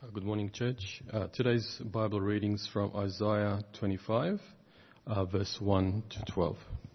Good morning, church. Today's Bible readings from Isaiah 25, verse 1 to 12.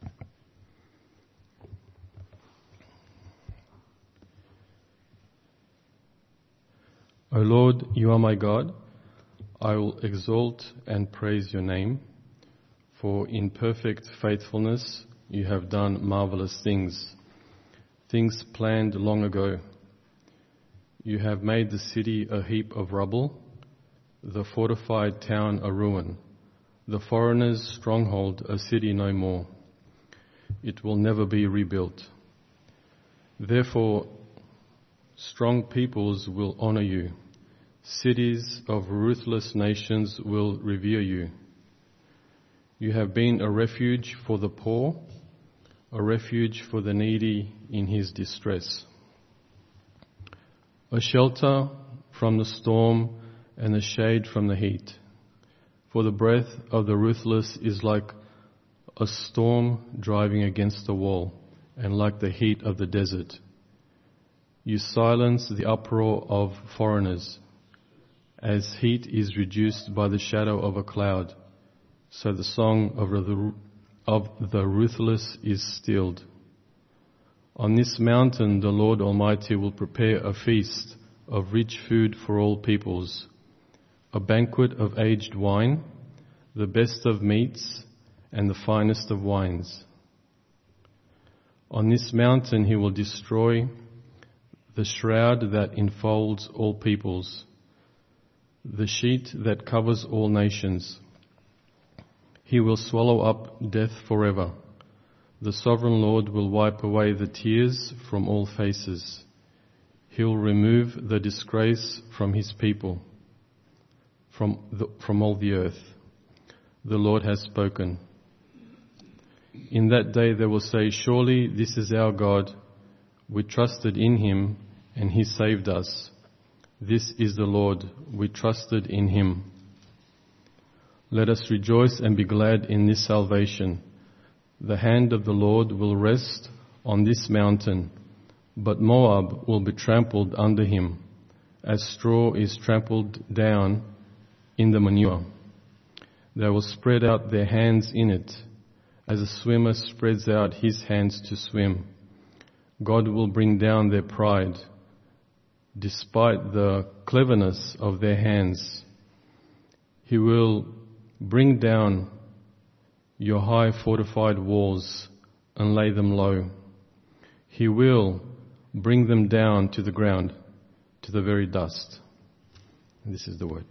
O Lord, you are my God. I will exalt and praise your name, for in perfect faithfulness you have done marvelous things, things planned long ago. You have made the city a heap of rubble, the fortified town a ruin, the foreigner's stronghold a city no more. It will never be rebuilt. Therefore, strong peoples will honor you. Cities of ruthless nations will revere you. You have been a refuge for the poor, a refuge for the needy in his distress. A shelter from the storm and a shade from the heat. For the breath of the ruthless is like a storm driving against a wall, and like the heat of the desert. You silence the uproar of foreigners. As heat is reduced by the shadow of a cloud, so the song of the ruthless is stilled. On this mountain the Lord Almighty will prepare a feast of rich food for all peoples, a banquet of aged wine, the best of meats and the finest of wines. On this mountain he will destroy the shroud that enfolds all peoples, the sheet that covers all nations. He will swallow up death forever. The sovereign Lord will wipe away the tears from all faces. He will remove the disgrace from his people, from all the earth. The Lord has spoken. In that day they will say, surely this is our God. We trusted in him and he saved us. This is the Lord. We trusted in him. Let us rejoice and be glad in this salvation. The hand of the Lord will rest on this mountain, but Moab will be trampled under him, as straw is trampled down in the manure. They will spread out their hands in it, as a swimmer spreads out his hands to swim. God will bring down their pride, despite the cleverness of their hands. He will bring down your high fortified walls and lay them low. He will bring them down to the ground, to the very dust. And this is the word.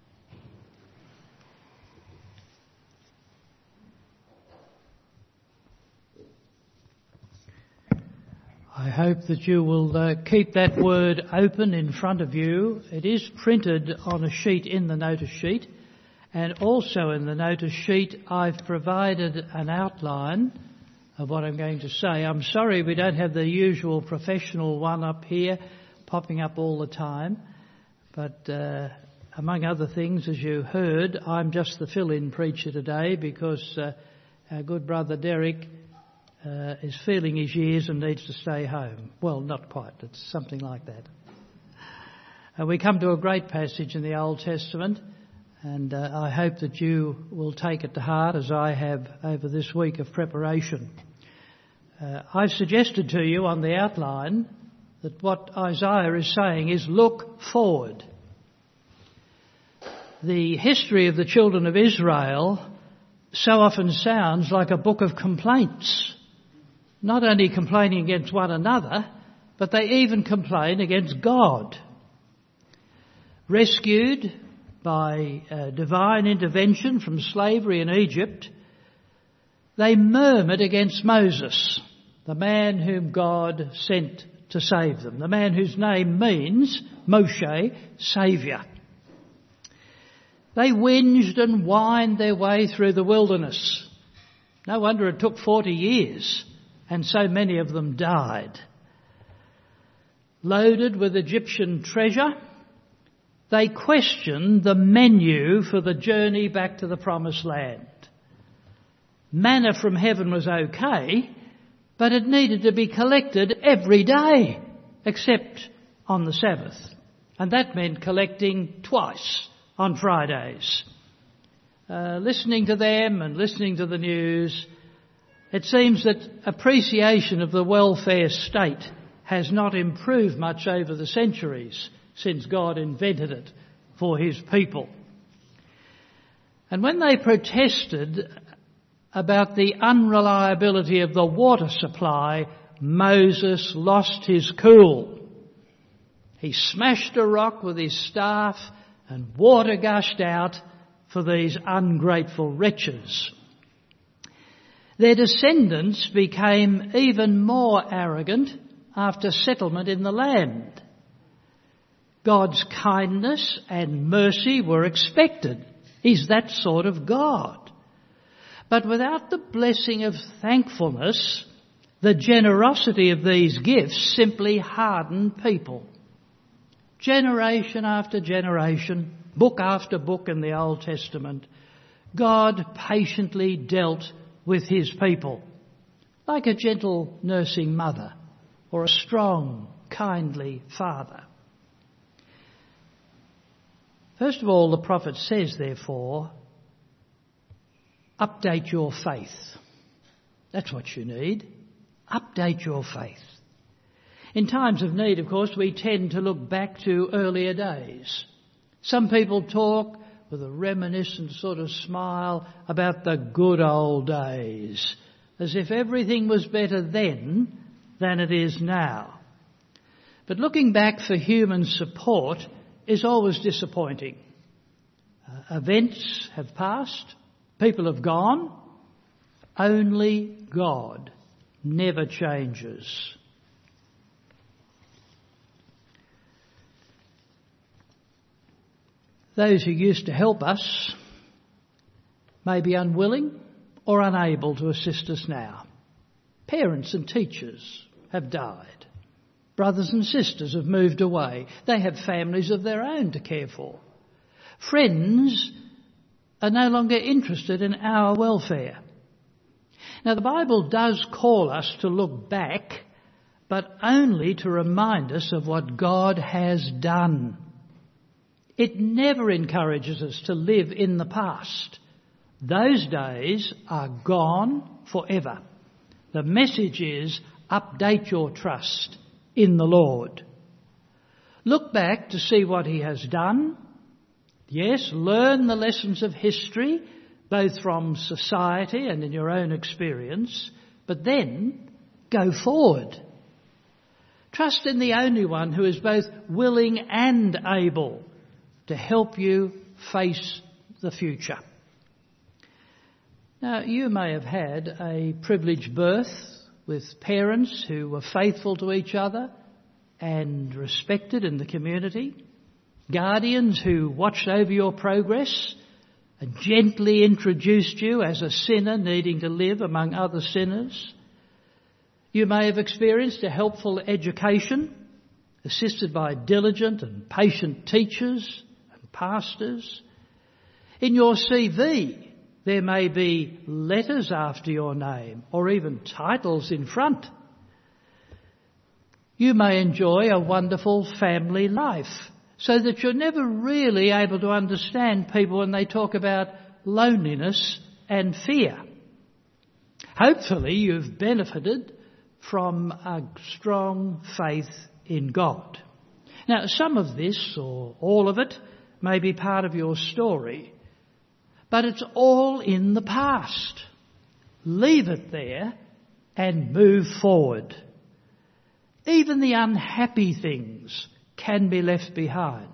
I hope that you will keep that word open in front of you. It is printed on a sheet in the notice sheet. And also in the notice sheet, I've provided an outline of what I'm going to say. I'm sorry we don't have the usual professional one up here, popping up all the time. But among other things, as you heard, I'm just the fill-in preacher today because our good brother Derek is feeling his years and needs to stay home. Well, not quite. It's something like that. We come to a great passage in the Old Testament. And I hope that you will take it to heart as I have over this week of preparation. I've suggested to you on the outline that what Isaiah is saying is look forward. The history of the children of Israel so often sounds like a book of complaints. Not only complaining against one another, but they even complain against God. Rescued by divine intervention from slavery in Egypt, they murmured against Moses, the man whom God sent to save them, the man whose name means, Moshe, Saviour. They whinged and whined their way through the wilderness. No wonder it took 40 years and so many of them died. Loaded with Egyptian treasure, they questioned the menu for the journey back to the promised land. Manna from heaven was okay, but it needed to be collected every day, except on the Sabbath. And that meant collecting twice on Fridays. Listening to them and listening to the news, it seems that appreciation of the welfare state has not improved much over the centuries since God invented it for his people. And when they protested about the unreliability of the water supply, Moses lost his cool. He smashed a rock with his staff and water gushed out for these ungrateful wretches. Their descendants became even more arrogant after settlement in the land. God's kindness and mercy were expected. He's that sort of God. But without the blessing of thankfulness, the generosity of these gifts simply hardened people. Generation after generation, book after book in the Old Testament, God patiently dealt with his people, like a gentle nursing mother or a strong, kindly father. First of all, the prophet says, therefore, update your faith. That's what you need. Update your faith. In times of need, of course, we tend to look back to earlier days. Some people talk with a reminiscent sort of smile about the good old days, as if everything was better then than it is now. But looking back for human support is always disappointing. Events have passed, people have gone. Only God never changes. Those who used to help us may be unwilling or unable to assist us now. Parents and teachers have died. Brothers and sisters have moved away. They have families of their own to care for. Friends are no longer interested in our welfare. Now, the Bible does call us to look back, but only to remind us of what God has done. It never encourages us to live in the past. Those days are gone forever. The message is, update your trust in the Lord. Look back to see what he has done. Yes, learn the lessons of history, both from society and in your own experience, but then go forward. Trust in the only one who is both willing and able to help you face the future. Now, you may have had a privileged birth with parents who were faithful to each other and respected in the community, guardians who watched over your progress and gently introduced you as a sinner needing to live among other sinners. You may have experienced a helpful education, assisted by diligent and patient teachers and pastors. In your CV, there may be letters after your name or even titles in front. You may enjoy a wonderful family life so that you're never really able to understand people when they talk about loneliness and fear. Hopefully you've benefited from a strong faith in God. Now, some of this or all of it may be part of your story, but it's all in the past. Leave it there and move forward. Even the unhappy things can be left behind.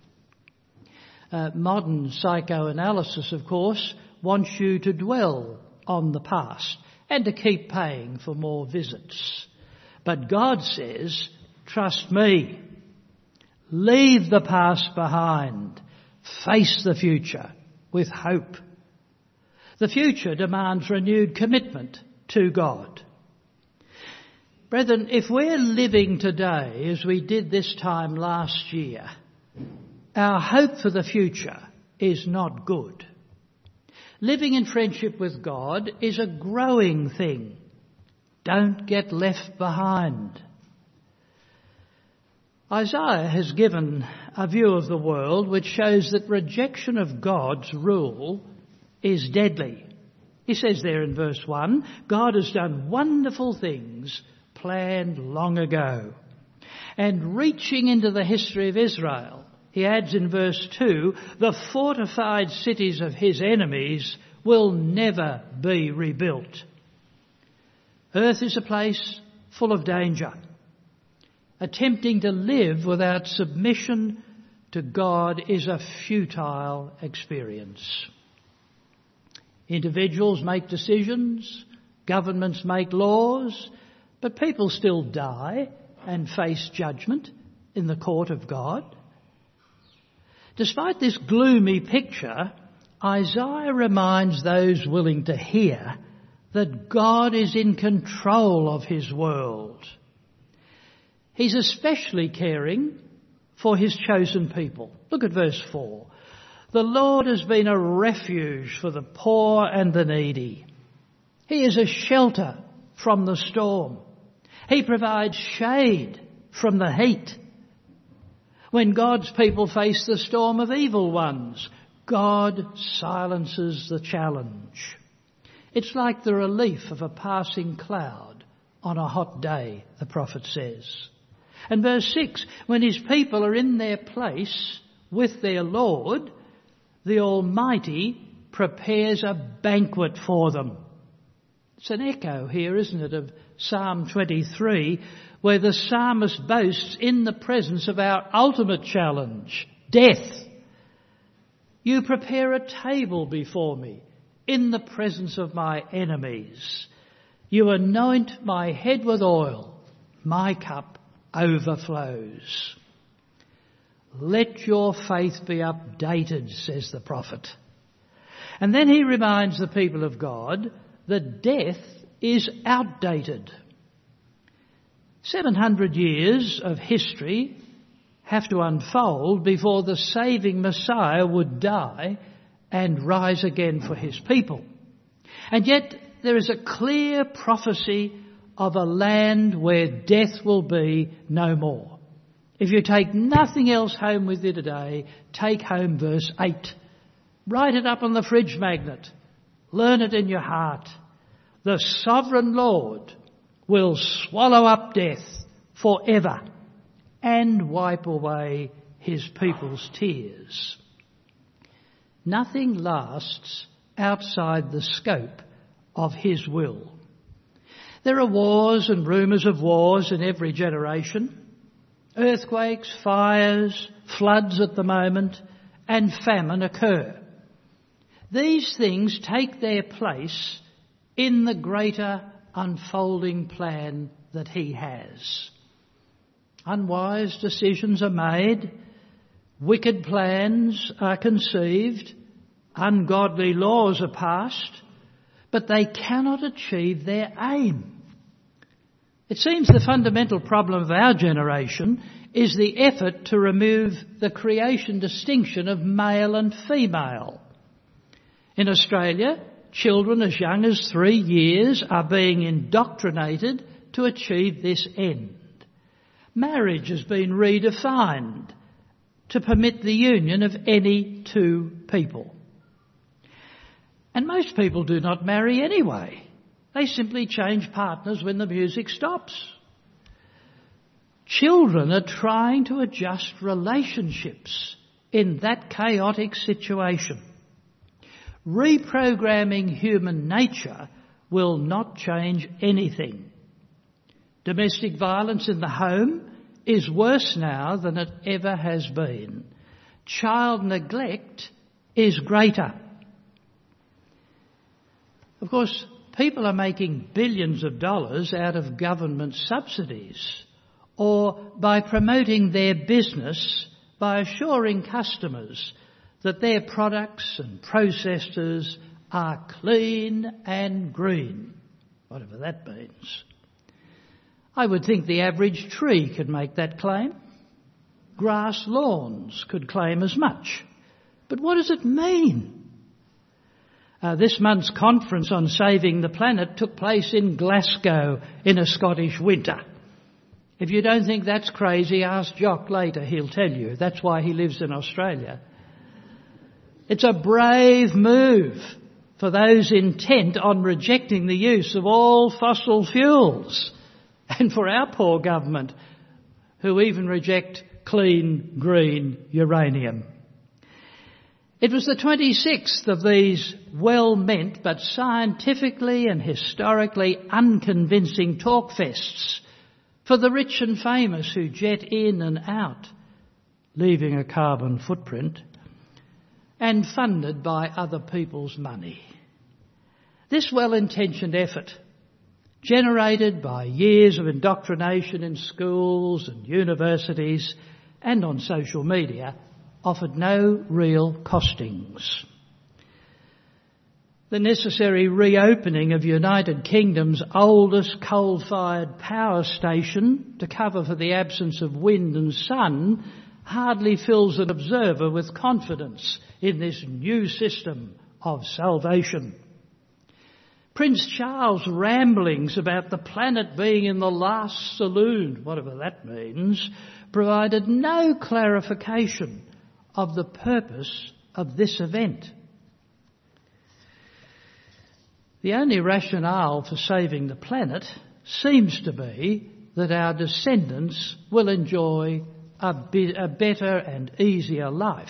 Modern psychoanalysis, of course, wants you to dwell on the past and to keep paying for more visits. But God says, trust me. Leave the past behind. Face the future with hope. The future demands renewed commitment to God. Brethren, if we're living today as we did this time last year, our hope for the future is not good. Living in friendship with God is a growing thing. Don't get left behind. Isaiah has given a view of the world which shows that rejection of God's rule is deadly. He says there in verse 1, God has done wonderful things planned long ago. And reaching into the history of Israel, he adds in verse 2, the fortified cities of his enemies will never be rebuilt. Earth is a place full of danger. Attempting to live without submission to God is a futile experience. Individuals make decisions, governments make laws, but people still die and face judgment in the court of God. Despite this gloomy picture, Isaiah reminds those willing to hear that God is in control of his world. He's especially caring for his chosen people. Look at verse 4. The Lord has been a refuge for the poor and the needy. He is a shelter from the storm. He provides shade from the heat. When God's people face the storm of evil ones, God silences the challenge. It's like the relief of a passing cloud on a hot day, the prophet says. And verse 6, when his people are in their place with their Lord, the Almighty prepares a banquet for them. It's an echo here, isn't it, of Psalm 23, where the psalmist boasts in the presence of our ultimate challenge, death. You prepare a table before me in the presence of my enemies. You anoint my head with oil. My cup overflows. Let your faith be updated, says the prophet. And then he reminds the people of God that death is outdated. 700 years of history have to unfold before the saving Messiah would die and rise again for his people. And yet there is a clear prophecy of a land where death will be no more. If you take nothing else home with you today, take home verse 8. Write it up on the fridge magnet. Learn it in your heart. The sovereign Lord will swallow up death forever and wipe away his people's tears. Nothing lasts outside the scope of his will. There are wars and rumours of wars in every generation. Earthquakes, fires, floods at the moment, and famine occur. These things take their place in the greater unfolding plan that he has. Unwise decisions are made, wicked plans are conceived, ungodly laws are passed, but they cannot achieve their aim. It seems the fundamental problem of our generation is the effort to remove the creation distinction of male and female. In Australia, children as young as 3 years are being indoctrinated to achieve this end. Marriage has been redefined to permit the union of any two people. And most people do not marry anyway. They simply change partners when the music stops. Children are trying to adjust relationships in that chaotic situation. Reprogramming human nature will not change anything. Domestic violence in the home is worse now than it ever has been. Child neglect is greater. Of course, people are making billions of dollars out of government subsidies or by promoting their business by assuring customers that their products and processes are clean and green, whatever that means. I would think the average tree could make that claim. Grass lawns could claim as much. But what does it mean? This month's conference on saving the planet took place in Glasgow in a Scottish winter. If you don't think that's crazy, ask Jock later, he'll tell you. That's why he lives in Australia. It's a brave move for those intent on rejecting the use of all fossil fuels, and for our poor government, who even reject clean, green uranium. It was the 26th of these well-meant but scientifically and historically unconvincing talkfests for the rich and famous who jet in and out, leaving a carbon footprint, and funded by other people's money. This well-intentioned effort, generated by years of indoctrination in schools and universities and on social media, offered no real costings. The necessary reopening of United Kingdom's oldest coal-fired power station to cover for the absence of wind and sun hardly fills an observer with confidence in this new system of salvation. Prince Charles' ramblings about the planet being in the last saloon, whatever that means, provided no clarification of the purpose of this event. The only rationale for saving the planet seems to be that our descendants will enjoy a better and easier life.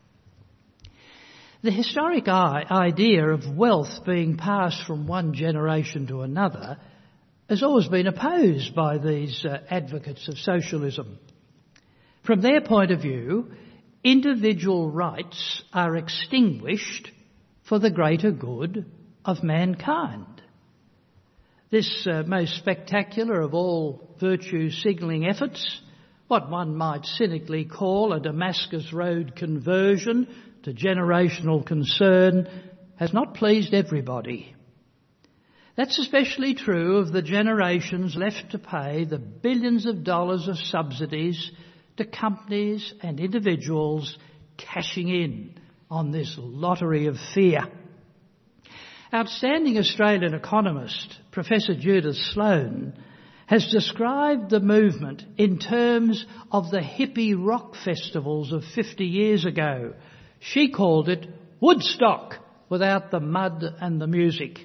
The historic idea of wealth being passed from one generation to another has always been opposed by these advocates of socialism. From their point of view, individual rights are extinguished for the greater good of mankind. This most spectacular of all virtue signalling efforts, what one might cynically call a Damascus Road conversion to generational concern, has not pleased everybody. That's especially true of the generations left to pay the billions of dollars of subsidies to companies and individuals cashing in on this lottery of fear. Outstanding Australian economist Professor Judith Sloan has described the movement in terms of the hippie rock festivals of 50 years ago. She called it Woodstock without the mud and the music.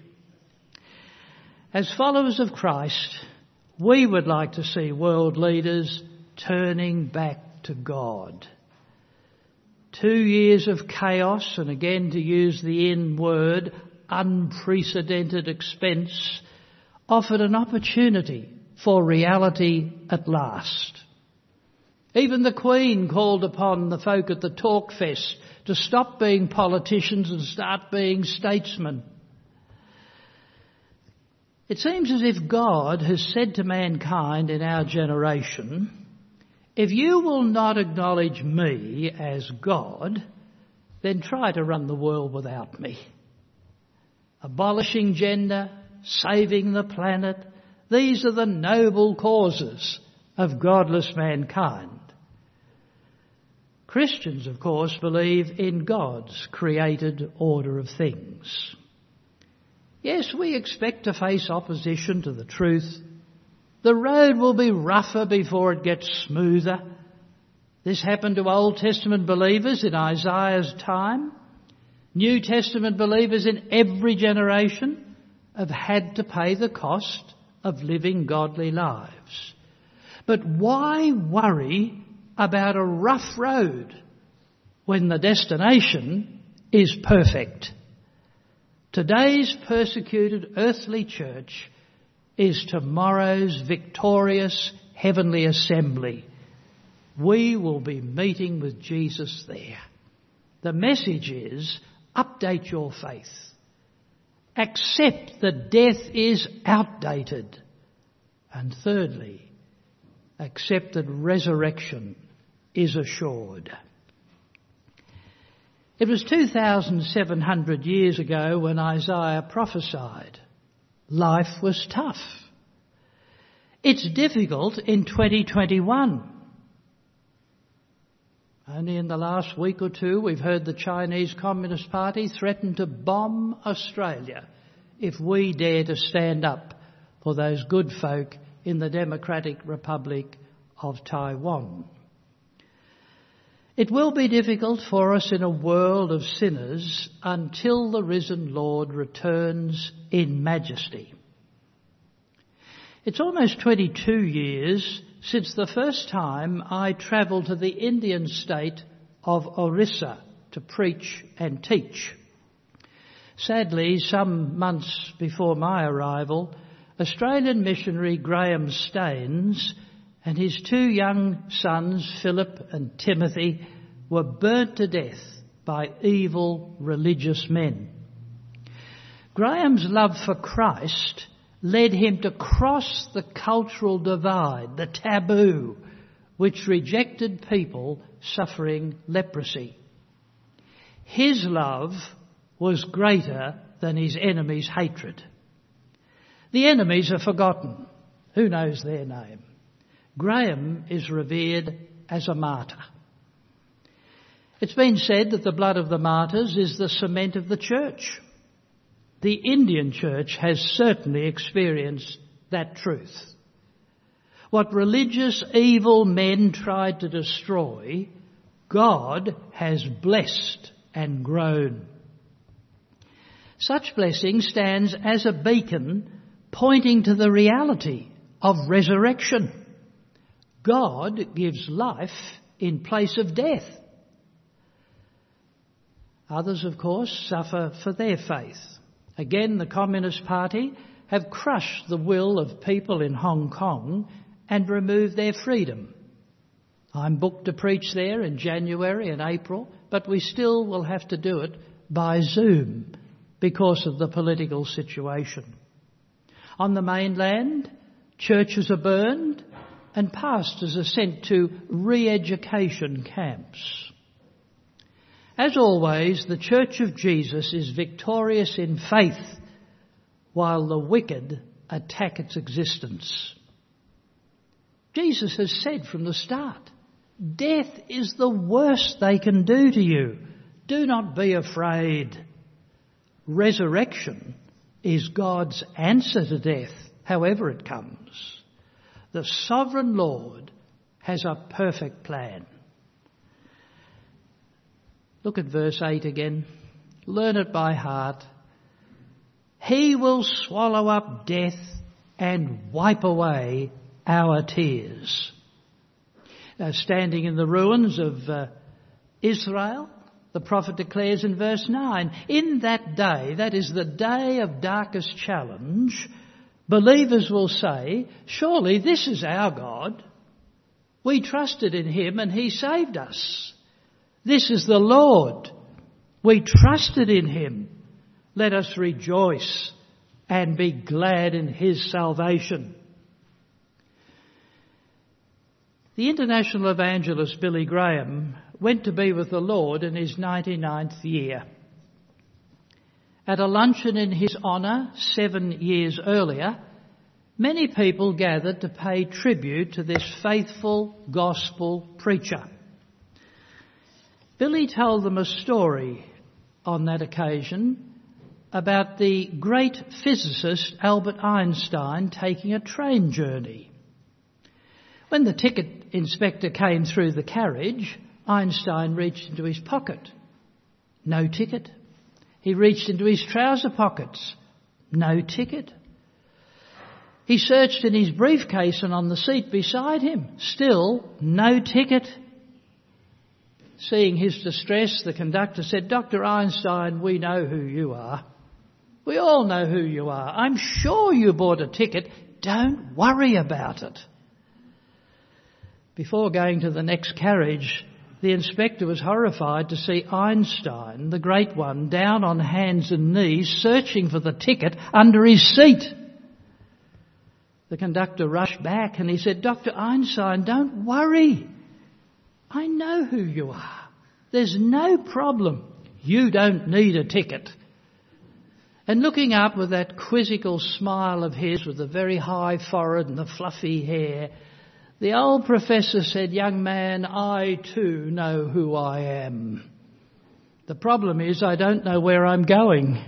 As followers of Christ, we would like to see world leaders turning back to God. 2 years of chaos, and again to use the N word, unprecedented expense, offered an opportunity for reality at last. Even the Queen called upon the folk at the Talkfest to stop being politicians and start being statesmen. It seems as if God has said to mankind in our generation, if you will not acknowledge me as God, then try to run the world without me. Abolishing gender, saving the planet, these are the noble causes of godless mankind. Christians, of course, believe in God's created order of things. Yes, we expect to face opposition to the truth. The road will be rougher before it gets smoother. This happened to Old Testament believers in Isaiah's time. New Testament believers in every generation have had to pay the cost of living godly lives. But why worry about a rough road when the destination is perfect? Today's persecuted earthly church is tomorrow's victorious heavenly assembly. We will be meeting with Jesus there. The message is, update your faith. Accept that death is outdated. And thirdly, accept that resurrection is assured. It was 2,700 years ago when Isaiah prophesied. Life was tough. It's difficult in 2021. Only in the last week or two we've heard the Chinese Communist Party threaten to bomb Australia if we dare to stand up for those good folk in the Democratic Republic of Taiwan. It will be difficult for us in a world of sinners until the risen Lord returns in majesty. It's almost 22 years since the first time I travelled to the Indian state of Orissa to preach and teach. Sadly, some months before my arrival, Australian missionary Graham Staines and his two young sons, Philip and Timothy, were burnt to death by evil religious men. Graham's love for Christ led him to cross the cultural divide, the taboo, which rejected people suffering leprosy. His love was greater than his enemies' hatred. The enemies are forgotten. Who knows their name? Graham is revered as a martyr. It's been said that the blood of the martyrs is the cement of the church. The Indian church has certainly experienced that truth. What religious evil men tried to destroy, God has blessed and grown. Such blessing stands as a beacon pointing to the reality of resurrection. God gives life in place of death. Others, of course, suffer for their faith. Again, the Communist Party have crushed the will of people in Hong Kong and removed their freedom. I'm booked to preach there in January and April, but we still will have to do it by Zoom because of the political situation. On the mainland, churches are burned and pastors are sent to re-education camps. As always, the Church of Jesus is victorious in faith while the wicked attack its existence. Jesus has said from the start, death is the worst they can do to you. Do not be afraid. Resurrection is God's answer to death, however it comes. The sovereign Lord has a perfect plan. Look at verse 8 again. Learn it by heart. He will swallow up death and wipe away our tears. Now, standing in the ruins of Israel, the prophet declares in verse 9, in that day, that is the day of darkest challenge, believers will say, surely this is our God. We trusted in him and he saved us. This is the Lord. We trusted in him. Let us rejoice and be glad in his salvation. The international evangelist Billy Graham went to be with the Lord in his 99th year. At a luncheon in his honour 7 years earlier, many people gathered to pay tribute to this faithful gospel preacher. Billy told them a story on that occasion about the great physicist Albert Einstein taking a train journey. When the ticket inspector came through the carriage, Einstein reached into his pocket. No ticket. He reached into his trouser pockets. No ticket. He searched in his briefcase and on the seat beside him. Still no ticket. Seeing his distress, the conductor said, Dr. Einstein, we know who you are. We all know who you are. I'm sure you bought a ticket. Don't worry about it. Before going to the next carriage, the inspector was horrified to see Einstein, the great one, down on hands and knees, searching for the ticket under his seat. The conductor rushed back and he said, Dr. Einstein, don't worry. I know who you are. There's no problem. You don't need a ticket. And looking up with that quizzical smile of his with the very high forehead and the fluffy hair, the old professor said, young man, I too know who I am. The problem is I don't know where I'm going.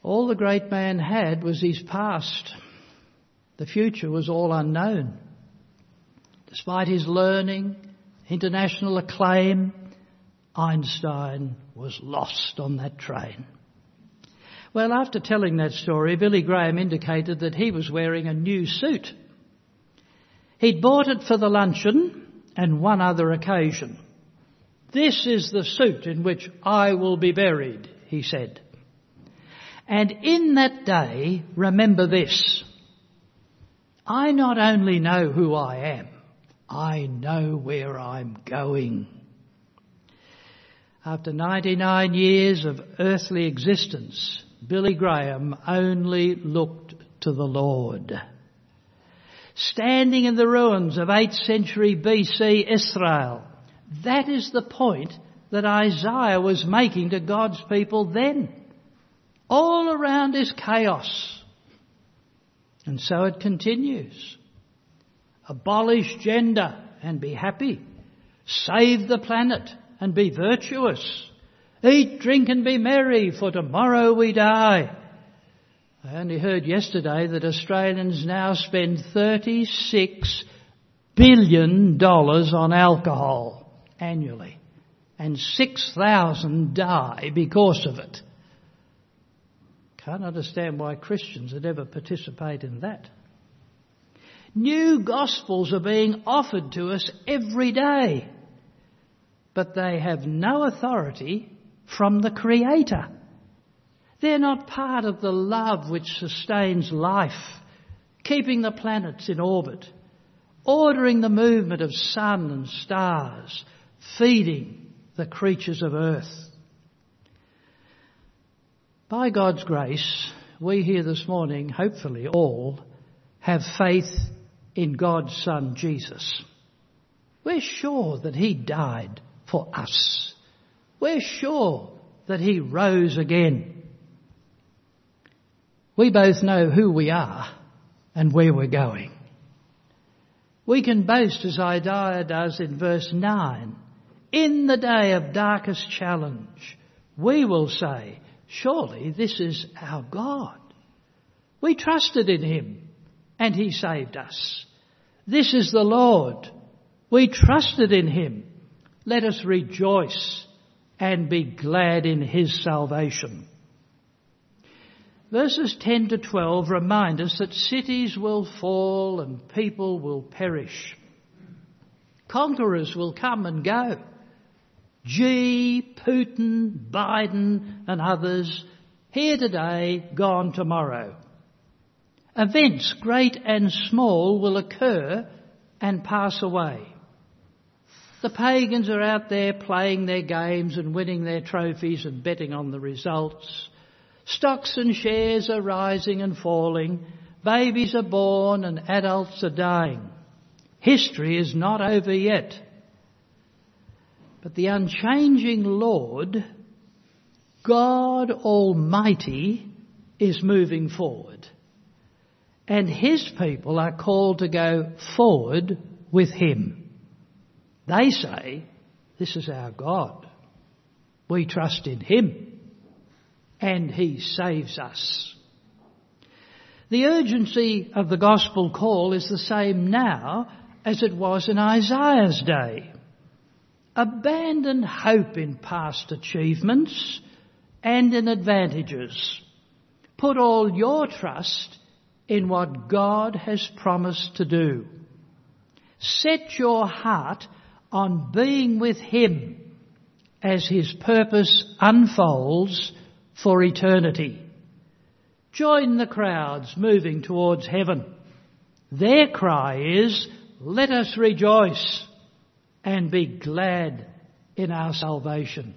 All the great man had was his past. The future was all unknown. Despite his learning, international acclaim, Einstein was lost on that train. Well, after telling that story, Billy Graham indicated that he was wearing a new suit. He'd bought it for the luncheon and one other occasion. "This is the suit in which I will be buried," he said. "And in that day, remember this: I not only know who I am, I know where I'm going." After 99 years of earthly existence, Billy Graham only looked to the Lord. Standing in the ruins of 8th century BC Israel, that is the point that Isaiah was making to God's people then. All around is chaos. And so it continues. Abolish gender and be happy. Save the planet and be virtuous. Eat, drink and be merry, for tomorrow we die. I only heard yesterday that Australians now spend $36 billion on alcohol annually, and 6,000 die because of it. Can't understand why Christians would ever participate in that. New gospels are being offered to us every day, but they have no authority from the Creator. They're not part of the love which sustains life, keeping the planets in orbit, ordering the movement of sun and stars, feeding the creatures of earth. By God's grace, we here this morning, hopefully all, have faith in God's Son Jesus. We're sure that He died for us. We're sure that He rose again. We both know who we are and where we're going. We can boast, as Isaiah does in verse 9, "In the day of darkest challenge, we will say, surely this is our God. We trusted in Him and He saved us. This is the Lord. We trusted in Him. Let us rejoice and be glad in His salvation." Verses 10 to 12 remind us that cities will fall and people will perish. Conquerors will come and go. Xi, Putin, Biden and others, here today, gone tomorrow. Events great and small will occur and pass away. The pagans are out there playing their games and winning their trophies and betting on the results. Stocks and shares are rising and falling. Babies are born and adults are dying. History is not over yet. But the unchanging Lord, God Almighty, is moving forward. And His people are called to go forward with Him. They say, "This is our God. We trust in Him. And He saves us." The urgency of the gospel call is the same now as it was in Isaiah's day. Abandon hope in past achievements and in advantages. Put all your trust in what God has promised to do. Set your heart on being with Him as His purpose unfolds for eternity. Join the crowds moving towards heaven. Their cry is, "Let us rejoice and be glad in our salvation."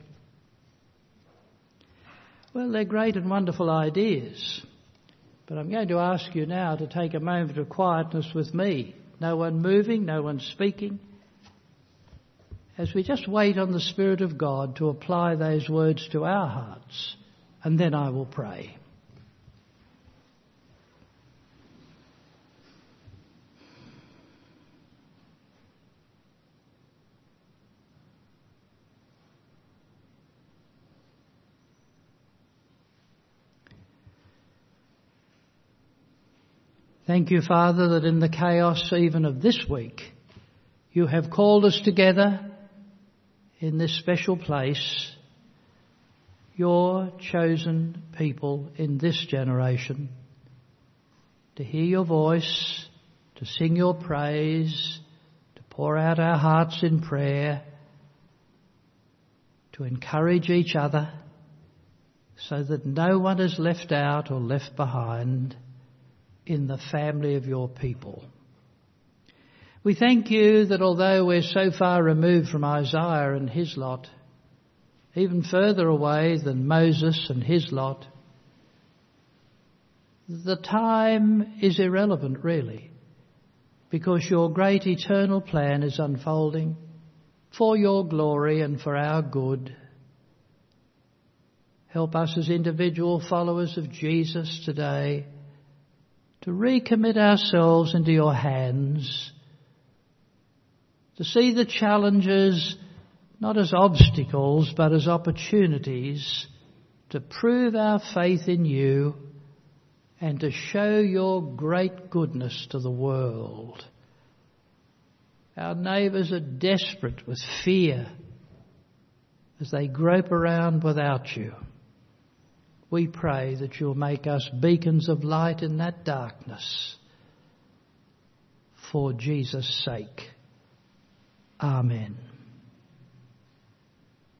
Well, they're great and wonderful ideas, but I'm going to ask you now to take a moment of quietness with me. No one moving, no one speaking, as we just wait on the Spirit of God to apply those words to our hearts. And then I will pray. Thank you, Father, that in the chaos even of this week, you have called us together in this special place, your chosen people in this generation, to hear your voice, to sing your praise, to pour out our hearts in prayer, to encourage each other so that no one is left out or left behind in the family of your people. We thank you that although we're so far removed from Isaiah and his lot, even further away than Moses and his lot, the time is irrelevant really, because your great eternal plan is unfolding for your glory and for our good. Help us as individual followers of Jesus today to recommit ourselves into your hands, to see the challenges not as obstacles but as opportunities to prove our faith in you and to show your great goodness to the world. Our neighbours are desperate with fear as they grope around without you. We pray that you'll make us beacons of light in that darkness. For Jesus' sake. Amen.